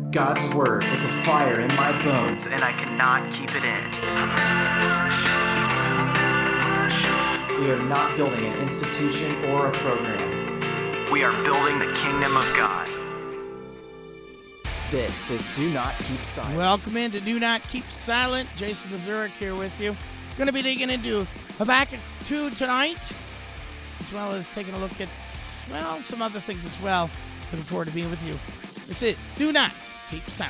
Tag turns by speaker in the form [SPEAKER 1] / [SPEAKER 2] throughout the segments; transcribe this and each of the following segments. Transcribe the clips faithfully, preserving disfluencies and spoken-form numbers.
[SPEAKER 1] God's word is a fire in my bones,
[SPEAKER 2] and I cannot keep it in.
[SPEAKER 1] We are not building an institution or a program.
[SPEAKER 2] We are building the kingdom of God.
[SPEAKER 1] This is Do Not Keep Silent.
[SPEAKER 3] Welcome into Do Not Keep Silent. Jason Mazurek here with you. Going to be digging into Habakkuk two tonight, as well as taking a look at, well, some other things as well. Looking forward to being with you. This is Do Not Keep Silent.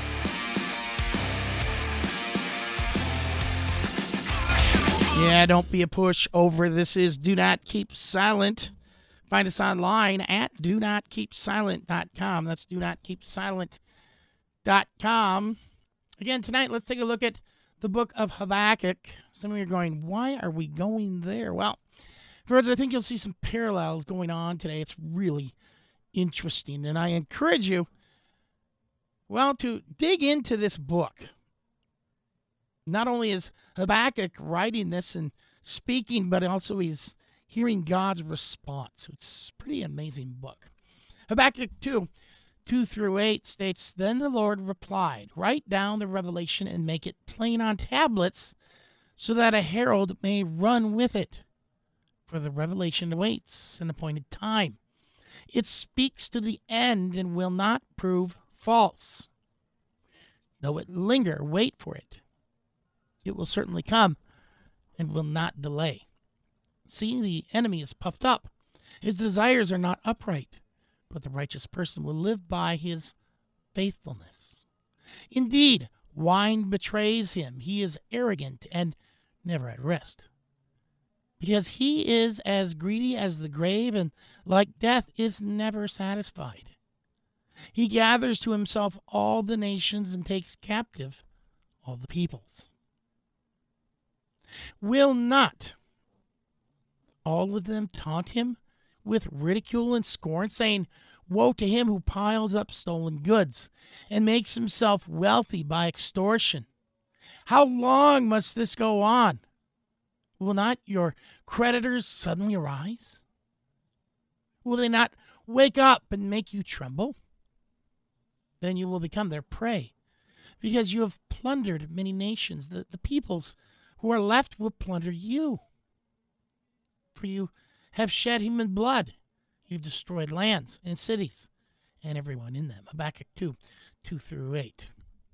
[SPEAKER 3] Yeah, don't be a pushover. This is Do Not Keep Silent. Find us online at do not keep silent dot com. That's do not keep silent dot com. Again, tonight, let's take a look at the book of Habakkuk. Some of you are going, why are we going there? Well, friends, I think you'll see some parallels going on today. It's really interesting, and I encourage you, well, to dig into this book. Not only is Habakkuk writing this and speaking, but also he's hearing God's response. It's a pretty amazing book. Habakkuk two, two through eight states, Then the Lord replied, Write down the revelation and make it plain on tablets, so that a herald may run with it. For the revelation awaits an appointed time. It speaks to the end and will not prove false. Though it linger, wait for it. It will certainly come and will not delay. See, the enemy is puffed up. His desires are not upright, but the righteous person will live by his faithfulness. Indeed, wine betrays him. He is arrogant and never at rest. Because he is as greedy as the grave, and like death is never satisfied. He gathers to himself all the nations and takes captive all the peoples. Will not all of them taunt him with ridicule and scorn, saying, Woe to him who piles up stolen goods and makes himself wealthy by extortion. How long must this go on? Will not your creditors suddenly arise? Will they not wake up and make you tremble? Then you will become their prey, because you have plundered many nations. The, the peoples who are left will plunder you. For you have shed human blood. You've destroyed lands and cities and everyone in them. Habakkuk two, two through eight.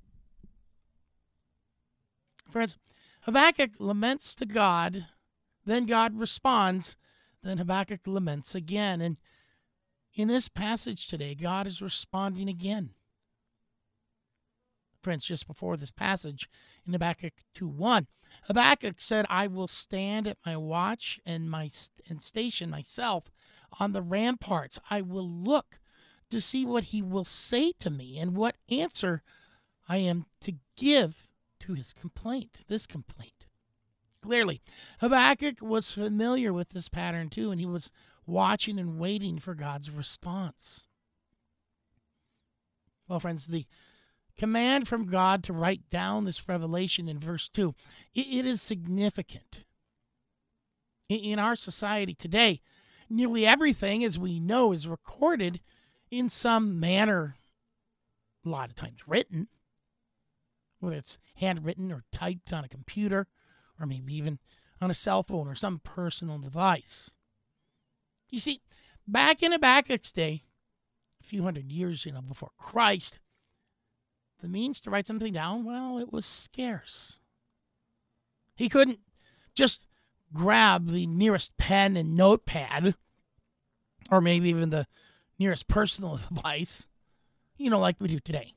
[SPEAKER 3] Friends, Habakkuk laments to God, then God responds, then Habakkuk laments again. And in this passage today, God is responding again. Friends, just before this passage in Habakkuk two one, Habakkuk said, I will stand at my watch and my and station myself on the ramparts. I will look to see what he will say to me and what answer I am to give to his complaint, this complaint. Clearly, Habakkuk was familiar with this pattern too, and he was watching and waiting for God's response. Well, friends, the command from God to write down this revelation in verse two, it, it is significant. In, in our society today, nearly everything, as we know, is recorded in some manner, a lot of times written, whether it's handwritten or typed on a computer, or maybe even on a cell phone or some personal device. You see, back in Habakkuk's day, a few hundred years, you know, before Christ, the means to write something down, well, it was scarce. He couldn't just grab the nearest pen and notepad, or maybe even the nearest personal device, you know, like we do today.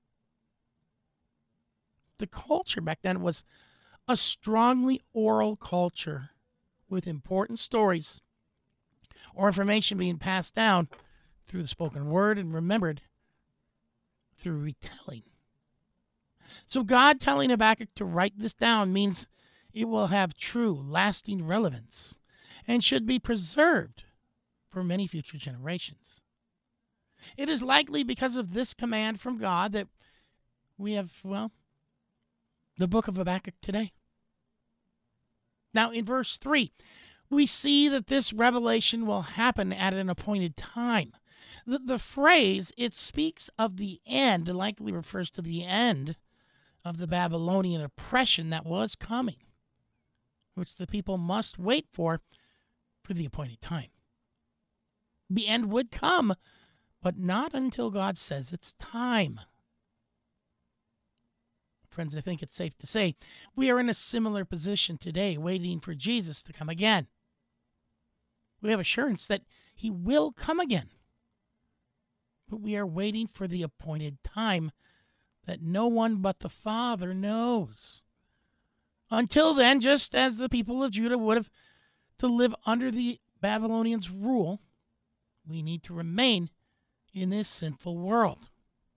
[SPEAKER 3] The culture back then was a strongly oral culture with important stories or information being passed down through the spoken word and remembered through retelling. So God telling Habakkuk to write this down means it will have true, lasting relevance and should be preserved for many future generations. It is likely because of this command from God that we have, well, the book of Habakkuk today. Now, in verse three, we see that this revelation will happen at an appointed time. The, the phrase, it speaks of the end, likely refers to the end of the Babylonian oppression that was coming, which the people must wait for for the appointed time. The end would come, but not until God says it's time. Friends, I think it's safe to say we are in a similar position today, waiting for Jesus to come again. We have assurance that he will come again, but we are waiting for the appointed time that no one but the Father knows. Until then, just as the people of Judah would have to live under the Babylonians' rule, we need to remain in this sinful world.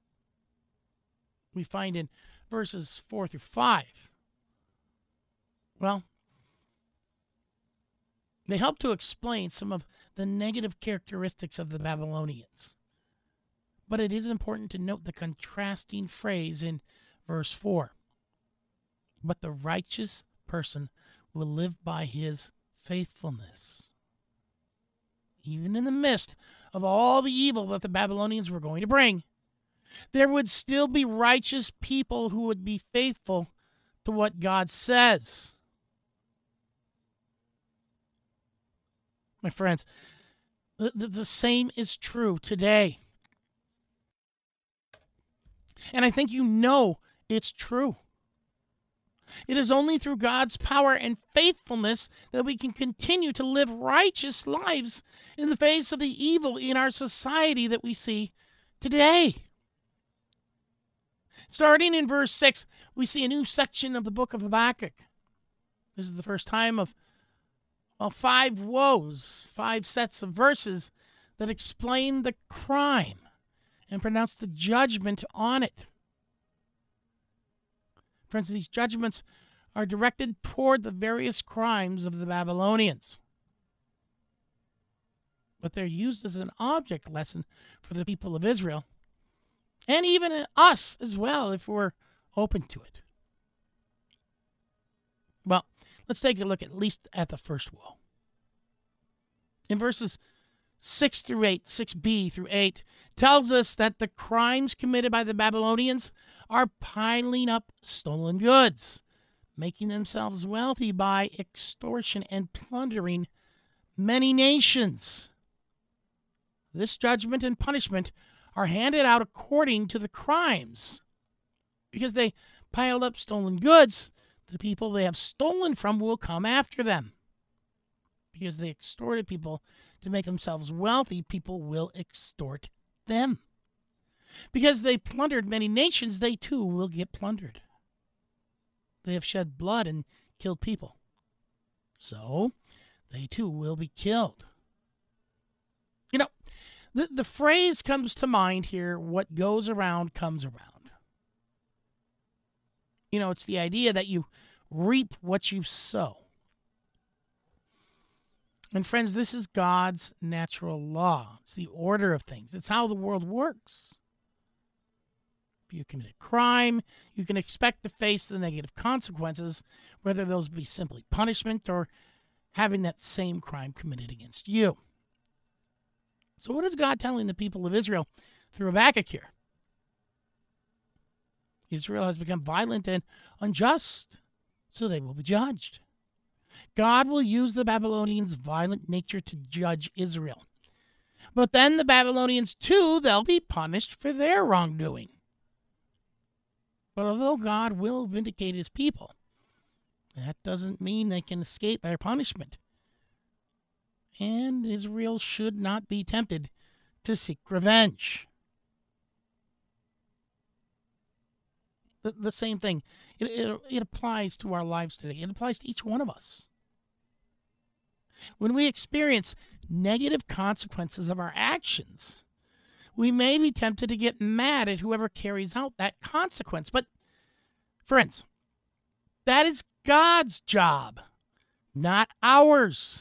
[SPEAKER 3] We find in verses four through five, well, they help to explain some of the negative characteristics of the Babylonians. But it is important to note the contrasting phrase in verse four. But the righteous person will live by his faithfulness. Even in the midst of all the evil that the Babylonians were going to bring, there would still be righteous people who would be faithful to what God says. My friends, the, the, the same is true today. And I think you know it's true. It is only through God's power and faithfulness that we can continue to live righteous lives in the face of the evil in our society that we see today. Starting in verse six, we see a new section of the book of Habakkuk. This is the first time of well, five woes, five sets of verses that explain the crime and pronounce the judgment on it. Friends, these judgments are directed toward the various crimes of the Babylonians. But they're used as an object lesson for the people of Israel, and even us as well, if we're open to it. Well, let's take a look at least at the first woe. In verses six through eight, six b through eight, tells us that the crimes committed by the Babylonians are piling up stolen goods, making themselves wealthy by extortion and plundering many nations. This judgment and punishment are handed out according to the crimes. Because they piled up stolen goods, the people they have stolen from will come after them. Because they extorted people to make themselves wealthy, people will extort them. Because they plundered many nations, they too will get plundered. They have shed blood and killed people, so they too will be killed. You know, the, the phrase comes to mind here, what goes around comes around. You know, it's the idea that you reap what you sow. And friends, this is God's natural law. It's the order of things. It's how the world works. If you commit a crime, you can expect to face the negative consequences, whether those be simply punishment or having that same crime committed against you. So what is God telling the people of Israel through Habakkuk here? Israel has become violent and unjust, so they will be judged. God will use the Babylonians' violent nature to judge Israel. But then the Babylonians, too, they'll be punished for their wrongdoing. But although God will vindicate his people, that doesn't mean they can escape their punishment. And Israel should not be tempted to seek revenge. The, the same thing. It, it, it applies to our lives today. It applies to each one of us. When we experience negative consequences of our actions, we may be tempted to get mad at whoever carries out that consequence. But, friends, that is God's job, not ours.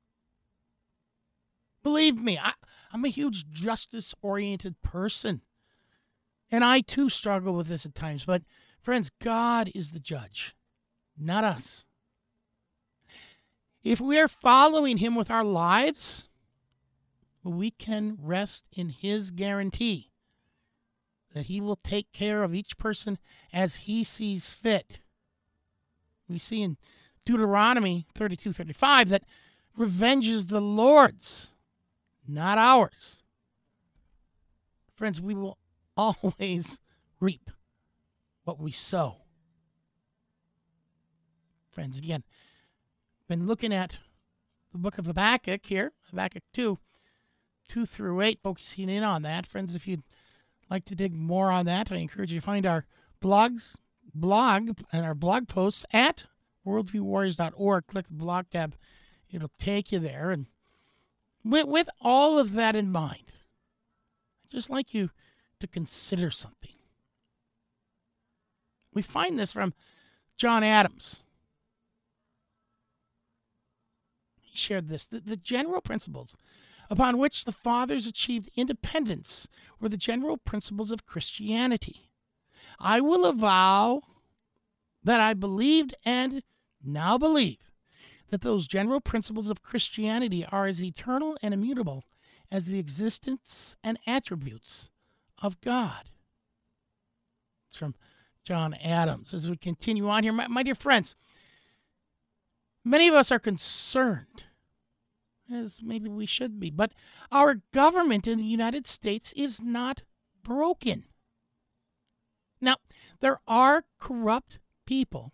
[SPEAKER 3] Believe me, I, I'm a huge justice-oriented person. And I, too, struggle with this at times. But, friends, God is the judge, not us. If we are following him with our lives, we can rest in his guarantee that he will take care of each person as he sees fit. We see in Deuteronomy thirty-two thirty-five that revenge is the Lord's, not ours. Friends, we will always reap what we sow. Friends, again, been looking at the book of Habakkuk here, Habakkuk two, two through eight, focusing in on that. Friends, if you'd like to dig more on that, I encourage you to find our blogs, blog, and our blog posts at worldview warriors dot org. Click the blog tab. It'll take you there. And with, with all of that in mind, I'd just like you to consider something. We find this from John Adams. He shared this. The, the general principles upon which the fathers achieved independence were the general principles of Christianity. I will avow that I believed and now believe that those general principles of Christianity are as eternal and immutable as the existence and attributes of God. It's from John Adams. As we continue on here, my, my dear friends, many of us are concerned, as maybe we should be, but our government in the United States is not broken. Now, there are corrupt people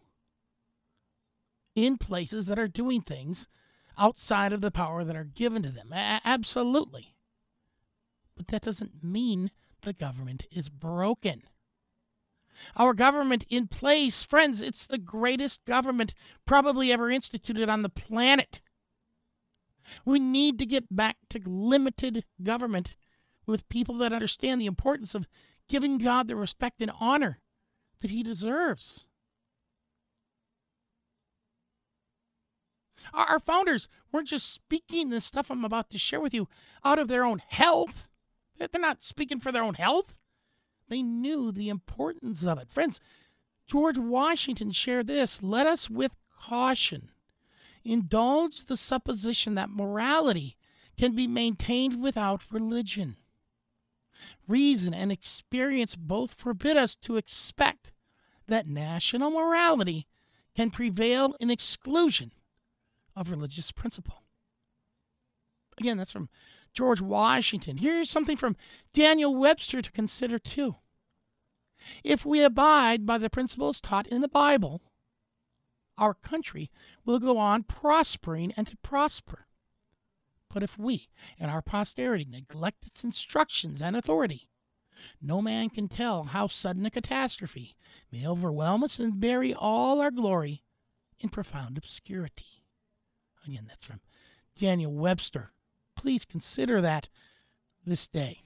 [SPEAKER 3] in places that are doing things outside of the power that are given to them. A- absolutely. But that doesn't mean the government is broken. Our government in place, friends, it's the greatest government probably ever instituted on the planet. We need to get back to limited government with people that understand the importance of giving God the respect and honor that he deserves. Our founders weren't just speaking this stuff I'm about to share with you out of their own health. They're not speaking for their own health. They knew the importance of it. Friends, George Washington shared this. Let us with caution indulge the supposition that morality can be maintained without religion. Reason and experience both forbid us to expect that national morality can prevail in exclusion of religious principle. Again, that's from George Washington. Here's something from Daniel Webster to consider too. If we abide by the principles taught in the Bible, our country will go on prospering and to prosper. But if we and our posterity neglect its instructions and authority, no man can tell how sudden a catastrophe may overwhelm us and bury all our glory in profound obscurity. Again, that's from Daniel Webster. Please consider that this day.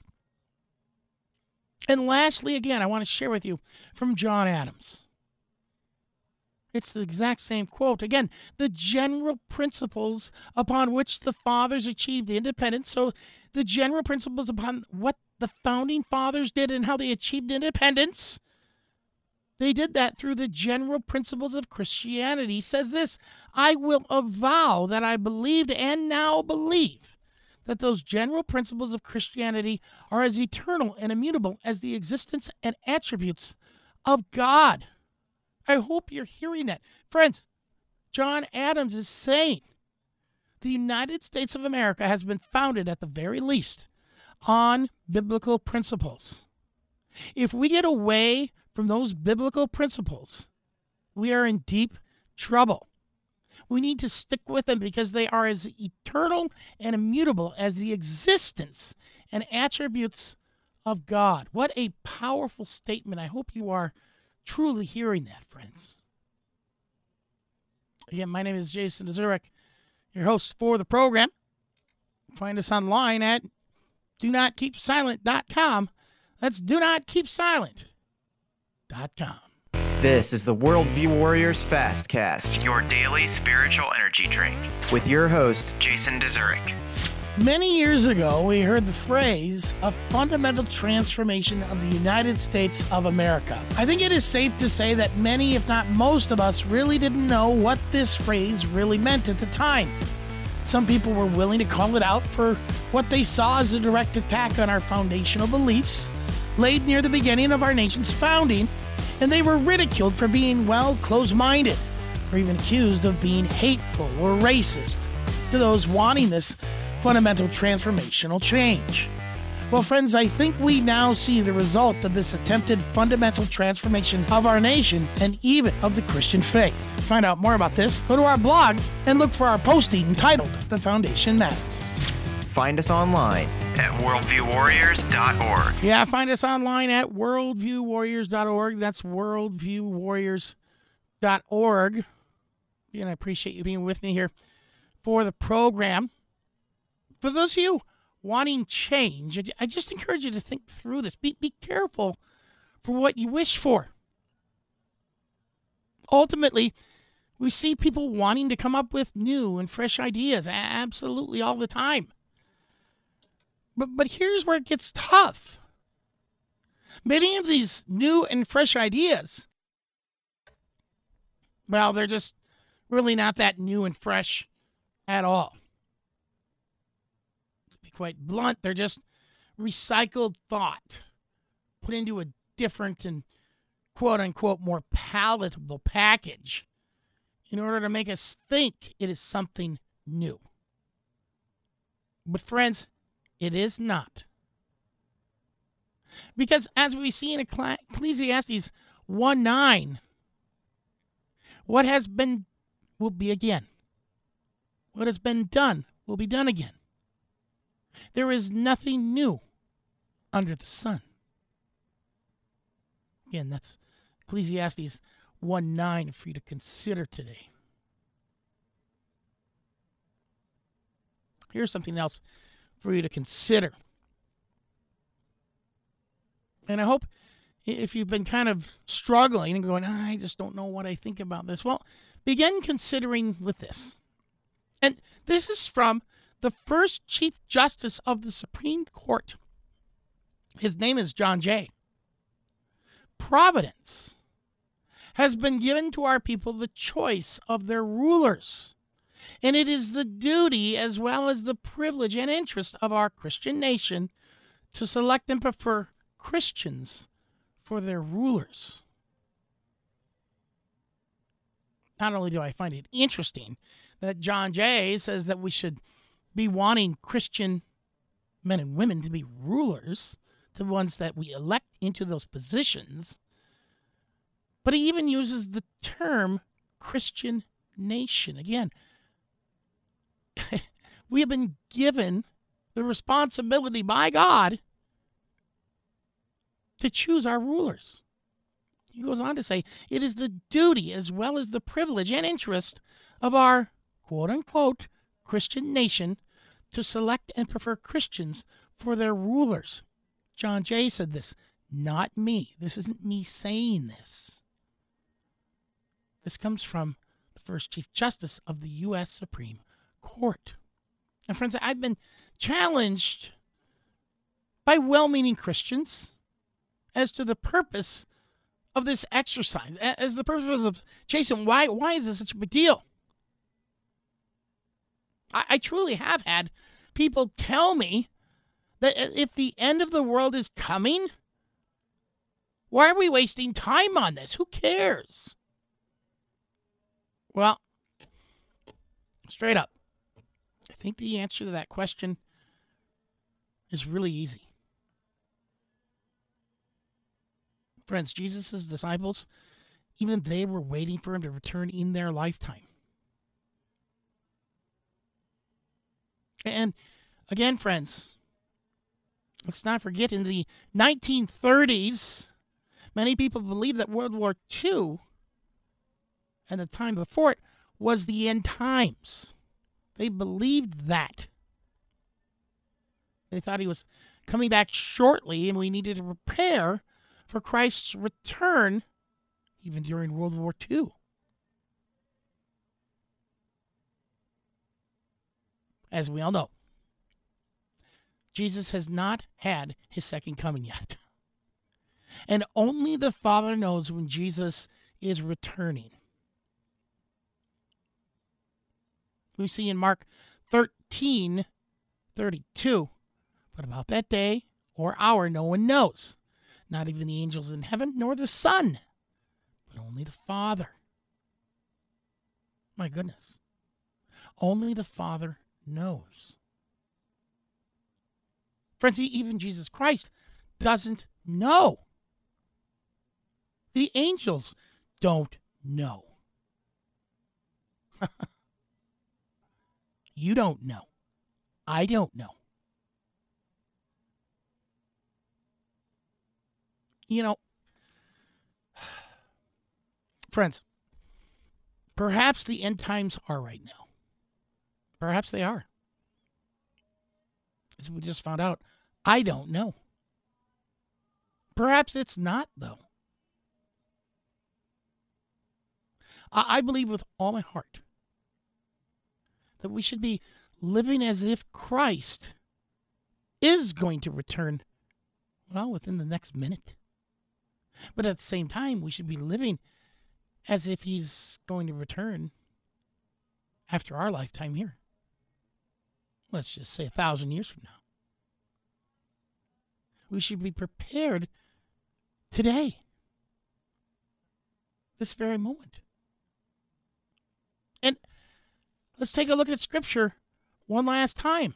[SPEAKER 3] And lastly, again, I want to share with you from John Adams. It's the exact same quote. Again, the general principles upon which the fathers achieved independence. So the general principles upon what the founding fathers did and how they achieved independence. They did that through the general principles of Christianity. He says this, I will avow that I believed and now believe that those general principles of Christianity are as eternal and immutable as the existence and attributes of God. I hope you're hearing that. Friends, John Adams is saying the United States of America has been founded at the very least on biblical principles. If we get away from those biblical principles, we are in deep trouble. We need to stick with them because they are as eternal and immutable as the existence and attributes of God. What a powerful statement. I hope you are truly hearing that, friends. Again, my name is Jason Zurich, your host for the program. Find us online at do not keep silent dot com. That's do not keep silent dot com.
[SPEAKER 2] This is the Worldview Warriors Fastcast, your daily spiritual energy drink, with your host, Jason Zurich.
[SPEAKER 3] Many years ago, we heard the phrase, a fundamental transformation of the United States of America. I think it is safe to say that many, if not most of us, really didn't know what this phrase really meant at the time. Some people were willing to call it out for what they saw as a direct attack on our foundational beliefs laid near the beginning of our nation's founding, and they were ridiculed for being, well, closed-minded, or even accused of being hateful or racist to those wanting this fundamental transformational change. Well, friends, I think we now see the result of this attempted fundamental transformation of our nation and even of the Christian faith. To find out more about this, go to our blog and look for our posting entitled The Foundation Matters.
[SPEAKER 2] Find us online at worldview warriors dot org.
[SPEAKER 3] Yeah, find us online at worldview warriors dot org. That's worldview warriors dot org. And I appreciate you being with me here for the program. For those of you wanting change, I just encourage you to think through this. Be, be careful for what you wish for. Ultimately, we see people wanting to come up with new and fresh ideas absolutely all the time. But, but here's where it gets tough. Many of these new and fresh ideas, well, they're just really not that new and fresh at all. To be quite blunt, they're just recycled thought put into a different and quote-unquote more palatable package in order to make us think it is something new. But friends, it is not. Because as we see in Ecclesiastes one nine, what has been will be again. What has been done will be done again. There is nothing new under the sun. Again, that's Ecclesiastes one nine for you to consider today. Here's something else for you to consider. And I hope if you've been kind of struggling and going, I just don't know what I think about this, well, begin considering with this. And this is from the first Chief Justice of the Supreme Court. His name is John Jay. Providence has been given to our people the choice of their rulers. And it is the duty as well as the privilege and interest of our Christian nation to select and prefer Christians for their rulers. Not only do I find it interesting that John Jay says that we should be wanting Christian men and women to be rulers, the ones that we elect into those positions, but he even uses the term Christian nation. Again, we have been given the responsibility by God to choose our rulers. He goes on to say, it is the duty as well as the privilege and interest of our quote-unquote Christian nation to select and prefer Christians for their rulers. John Jay said this, not me. This isn't me saying this. This comes from the first Chief Justice of the U S Supreme Court. And friends, I've been challenged by well-meaning Christians as to the purpose of this exercise, as the purpose of, Jason, why, why is this such a big deal? I, I truly have had people tell me that if the end of the world is coming, why are we wasting time on this? Who cares? Well, straight up, I think the answer to that question is really easy. Friends, Jesus' disciples, even they were waiting for him to return in their lifetime. And again, friends, let's not forget in the nineteen thirties, many people believed that World War Two and the time before it was the end times. They believed that. They thought he was coming back shortly and we needed to prepare for Christ's return even during World War Two. As we all know, Jesus has not had his second coming yet. And only the Father knows when Jesus is returning. We see in Mark thirteen thirty-two. But about that day or hour no one knows, not even the angels in heaven nor the Son, but only the Father. My goodness. Only the Father knows. Friends, even Jesus Christ doesn't know. The angels don't know. You don't know. I don't know. You know, friends, perhaps the end times are right now. Perhaps they are. As we just found out, I don't know. Perhaps it's not, though. I, I believe with all my heart that we should be living as if Christ is going to return, well, within the next minute. But at the same time, we should be living as if he's going to return after our lifetime here. Let's just say a thousand years from now. We should be prepared today, this very moment. And let's take a look at Scripture one last time.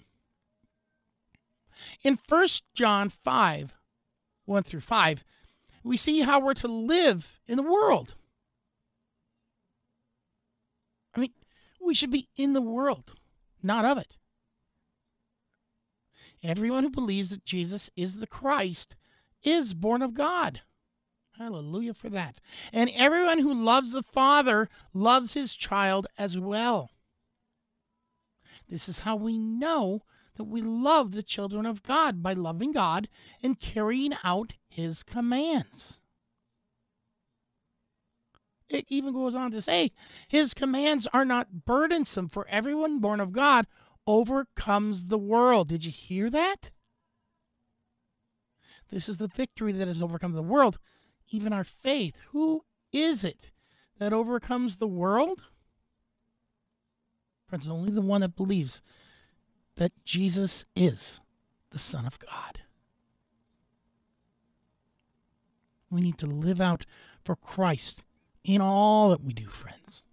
[SPEAKER 3] In First John five, one through five, we see how we're to live in the world. I mean, we should be in the world, not of it. Everyone who believes that Jesus is the Christ is born of God. Hallelujah for that. And everyone who loves the Father loves his child as well. This is how we know that we love the children of God, by loving God and carrying out his commands. It even goes on to say, his commands are not burdensome, for everyone born of God overcomes the world. Did you hear that? This is the victory that has overcome the world, even our faith. Who is it that overcomes the world? Friends, only the one that believes that Jesus is the Son of God. We need to live out for Christ in all that we do, friends.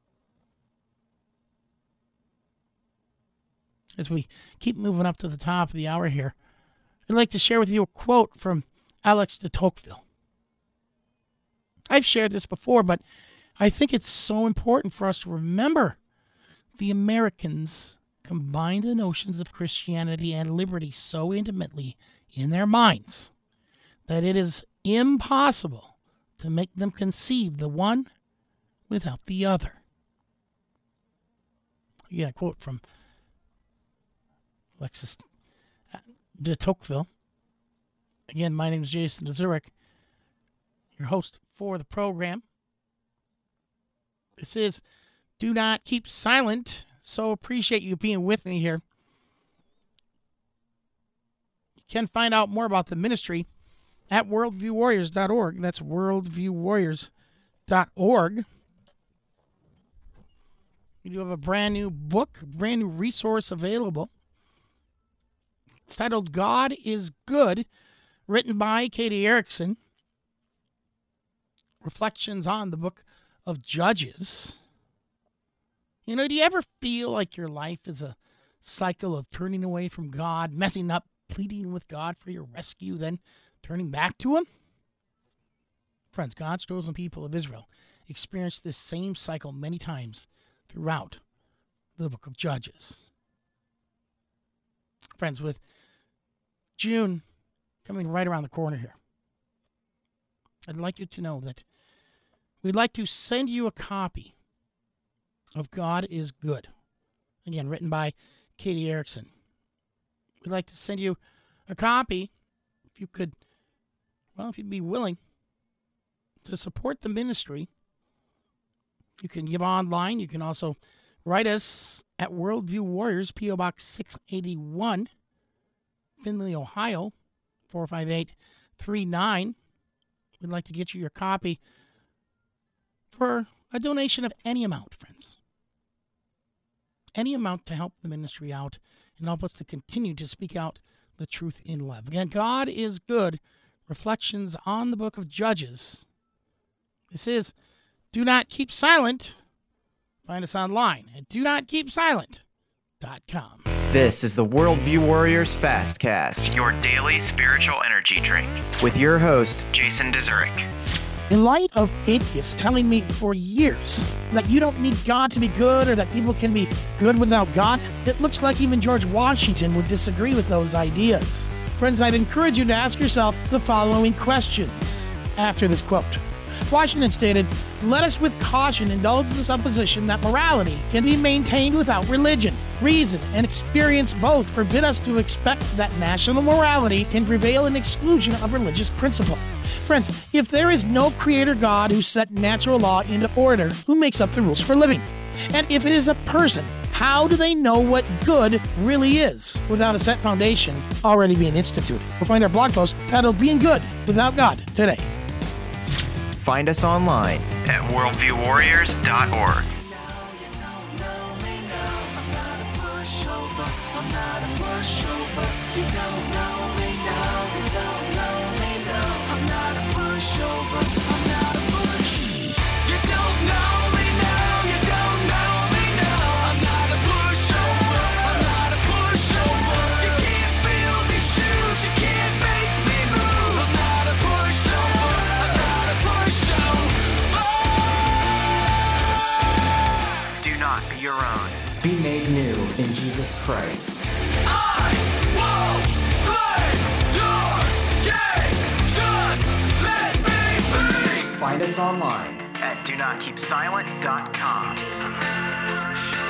[SPEAKER 3] As we keep moving up to the top of the hour here, I'd like to share with you a quote from Alex de Tocqueville. I've shared this before, but I think it's so important for us to remember the Americans combine the notions of Christianity and liberty so intimately in their minds that it is impossible to make them conceive the one without the other. Again, a quote from Alexis de Tocqueville. Again, my name is Jason DeZurek, your host for the program. This is Do Not Keep Silent. So appreciate you being with me here. You can find out more about the ministry at worldview warriors dot org. That's worldview warriors dot org. We do have a brand new book, brand new resource available. It's titled God is Good, written by Katie Erickson. Reflections on the book of Judges. You know, do you ever feel like your life is a cycle of turning away from God, messing up, pleading with God for your rescue, then turning back to him? Friends, God's chosen people of Israel experienced this same cycle many times throughout the book of Judges. Friends, with June coming right around the corner here, I'd like you to know that we'd like to send you a copy of God is Good. Again, written by Katie Erickson. We'd like to send you a copy, if you could, well, if you'd be willing to support the ministry. You can give online. You can also write us at Worldview Warriors, P O Box six eighty-one, Findlay, Ohio, four five eight three nine. We'd like to get you your copy for a donation of any amount, friends. any amount to help the ministry out and help us to continue to speak out the truth in love. Again, God is good. Reflections on the book of Judges. This is Do Not Keep Silent. Find us online at do not keep silent dot com.
[SPEAKER 2] This is the Worldview Warriors Fastcast, your daily spiritual energy drink, with your host, Jason Dezurik.
[SPEAKER 3] In light of atheists telling me for years that you don't need God to be good or that people can be good without God, it looks like even George Washington would disagree with those ideas. Friends, I'd encourage you to ask yourself the following questions after this quote. Washington stated, "Let us with caution indulge the supposition that morality can be maintained without religion. Reason and experience both forbid us to expect that national morality can prevail in exclusion of religious principle." Friends, if there is no creator God who set natural law into order, who makes up the rules for living? And if it is a person, how do they know what good really is without a set foundation already being instituted? We'll find our blog post titled Being Good Without God today.
[SPEAKER 2] Find us online at worldview warriors dot org.
[SPEAKER 1] Be made new in Jesus Christ.
[SPEAKER 4] I won't play your games, just let me be.
[SPEAKER 1] Find us online
[SPEAKER 2] At do not keep silent dot com.